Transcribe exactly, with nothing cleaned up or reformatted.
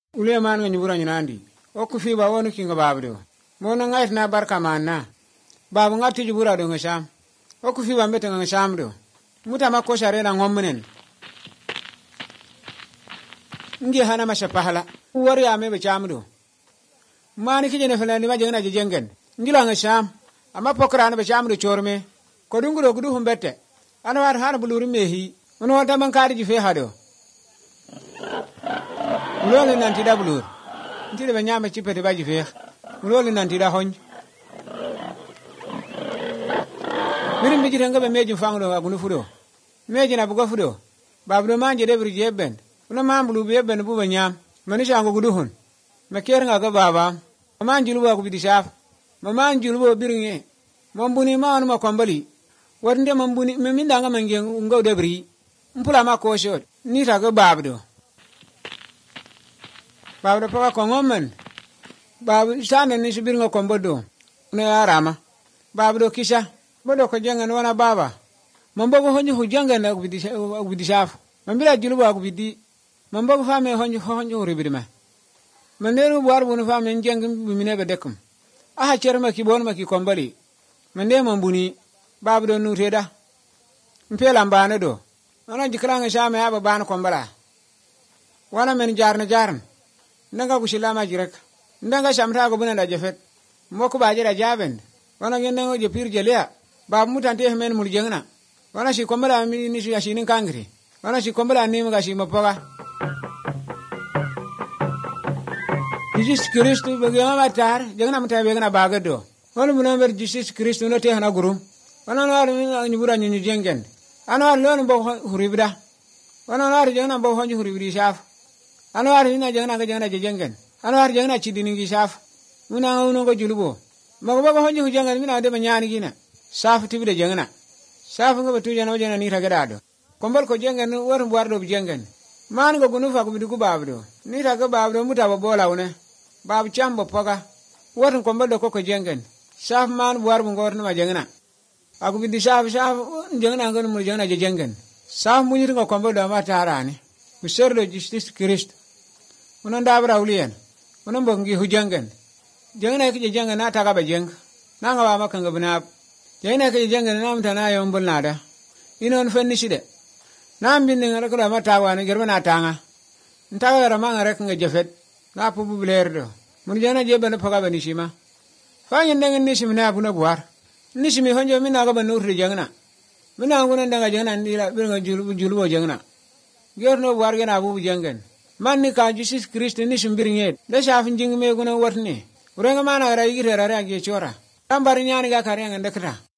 ule man nga nyubura nyinandi o ku fi ba wonu kinga babdo mo na ngait na barka manna babu ngati jubura do ngasham o ku fi ba mbete ngasham do muta makko share na ngomnen ngi hana mashapahala wari ame be chamdo mani kije ne fulani ma jengna jengen ngila ngasham amma pokra na be chamdo chorme ko dungulo gudu humbete ana war hana buluri mehi ono wata man kadi ji fe hado mulole nanti da bulur ntide be nyama chipete baji fe mulole nanti da honj mirim biji renga be meji fanglo agunu fudo meji na bugo fudo babdo manje de bri jeben una mambulu be ben bu banyam manisha ngo gudu hun maker nga ga baba manjulu ba ku bidi shaf manjulu bo biringe mambuni ma anu makombali wande mambuni meminda nga mange ngo de bri mpula makosho ni ta ga babdo babdo paka kongomen babu sana ni subir ngo kombodo ne arama babdo kisha bodo ko jengan wana baba mambogo honju hujanga na kubidi kubidi shafu mambila julubu akubidi mambogo fame honju honju ribirima manderu buar bunu fame njeng bimine bedekum aha cherma ki bon ma ki kombali mande mambuni babdo nuteda mpela mbane do ana jikranga shame aba ban kombala wana men jarna jarn ndanga kushilama jirek ndanga shamta ko bunanda jefet moko bajira jaben wana genda je pir jelea bab mutante men mul jengna wana shi kombala mi ni shi ashinin kangri wana shi kombala ni mga shi mapoga Jesus Kristo bagama matar jengna mutabe begna bagado wana munamer Jesus Kristo no te hana guru wana no ni bura ni jengen ana lon bo huribda wana no jengna bo honju huribri shaf ana war ni jengna ga jengna jengen ana war jengna chidini gi shaf muna uno go julubo mago bago honju jengen mina de banyani gina safu tibide jengna safu ngo betu jana jana ni ragadado kombal ko jengen wor buardo jengen man go gunu fa ko bidu babdo ni raga babdo muta bola one bab chambo poga wor kombal do ko ko jengen safu man buar bu ngor na jengna aku bidu safu safu jengna ngon mu jengna jengen safu mu ni ko kombal do ma tarani biserdo justice Christ unon dabra ulien unon bongi hujengen jengna ke jengen na ta ga ba jeng na nga ba makanga bina jayna ke jengen nam tana yombul nada inon fenni shide nam bin ngara ko ma tawa ne germa na tanga ntawa ra manga rek nga jefet na pu bu blerdo mun jana je bana paga bani shima fa nyen ngen ni shimna bu na buar ni shimi honjo min na ga banu ri jengna min na ngona ndanga jengna ndira bir nga julu julu jengna gerno buar gena bu jengen man ni ka Jesus Christ ni shimbir nget da shafin jing me guna watni urenga mana ra yigire ra ra ge chora tambari nyani ga kare nga ndekra